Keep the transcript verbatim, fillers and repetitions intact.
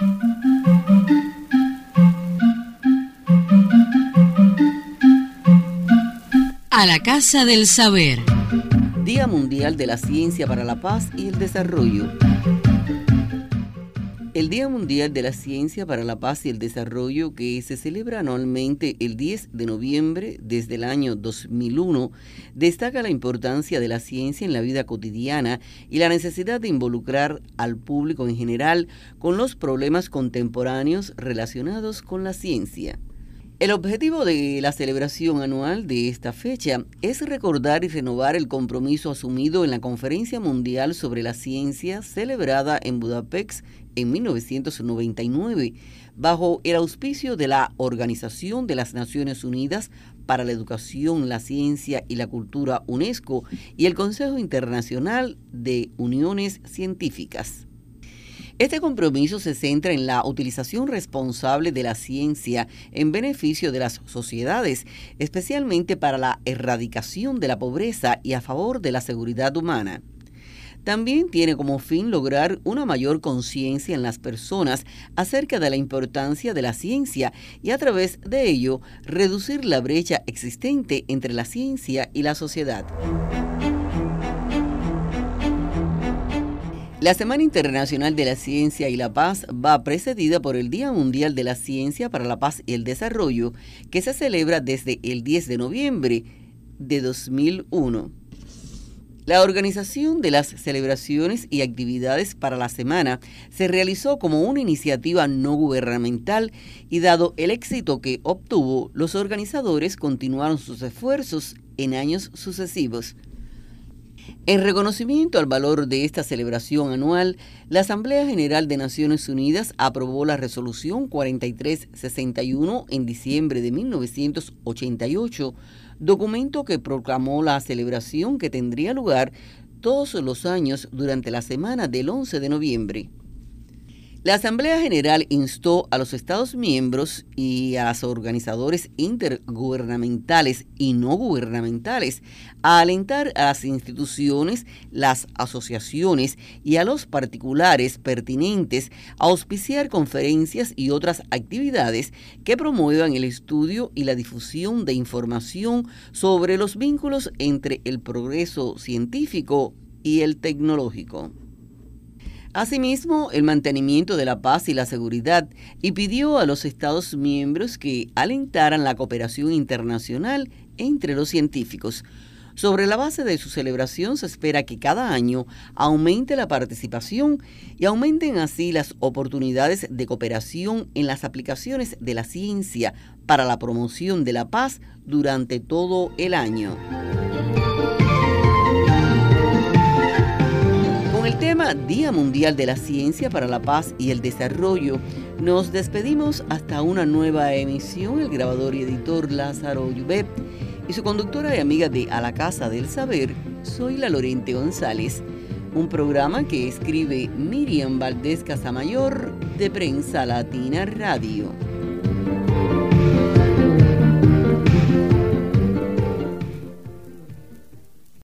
A la Casa del Saber. Día Mundial de la Ciencia para la Paz y el Desarrollo. El Día Mundial de la Ciencia para la Paz y el Desarrollo, que se celebra anualmente el diez de noviembre desde el año dos mil uno, destaca la importancia de la ciencia en la vida cotidiana y la necesidad de involucrar al público en general con los problemas contemporáneos relacionados con la ciencia. El objetivo de la celebración anual de esta fecha es recordar y renovar el compromiso asumido en la Conferencia Mundial sobre la Ciencia celebrada en Budapest en mil novecientos noventa y nueve, bajo el auspicio de la Organización de las Naciones Unidas para la Educación, la Ciencia y la Cultura UNESCO y el Consejo Internacional de Uniones Científicas. Este compromiso se centra en la utilización responsable de la ciencia en beneficio de las sociedades, especialmente para la erradicación de la pobreza y a favor de la seguridad humana. También tiene como fin lograr una mayor conciencia en las personas acerca de la importancia de la ciencia y a través de ello reducir la brecha existente entre la ciencia y la sociedad. La Semana Internacional de la Ciencia y la Paz va precedida por el Día Mundial de la Ciencia para la Paz y el Desarrollo, que se celebra desde el diez de noviembre de dos mil uno. La organización de las celebraciones y actividades para la semana se realizó como una iniciativa no gubernamental y dado el éxito que obtuvo, los organizadores continuaron sus esfuerzos en años sucesivos. En reconocimiento al valor de esta celebración anual, la Asamblea General de Naciones Unidas aprobó la Resolución cuarenta y tres sesenta y uno en diciembre de mil novecientos ochenta y ocho, documento que proclamó la celebración que tendría lugar todos los años durante la semana del once de noviembre. La Asamblea General instó a los Estados miembros y a los organizadores intergubernamentales y no gubernamentales a alentar a las instituciones, las asociaciones y a los particulares pertinentes a auspiciar conferencias y otras actividades que promuevan el estudio y la difusión de información sobre los vínculos entre el progreso científico y el tecnológico. Asimismo, el mantenimiento de la paz y la seguridad, y pidió a los Estados miembros que alentaran la cooperación internacional entre los científicos. Sobre la base de su celebración se espera que cada año aumente la participación y aumenten así las oportunidades de cooperación en las aplicaciones de la ciencia para la promoción de la paz durante todo el año. Con el tema Día Mundial de la Ciencia para la Paz y el Desarrollo, nos despedimos hasta una nueva emisión. El grabador y editor Lázaro Llubet y su conductora y amiga de A la Casa del Saber, soy la Lorente González. Un programa que escribe Miriam Valdés Casamayor de Prensa Latina Radio.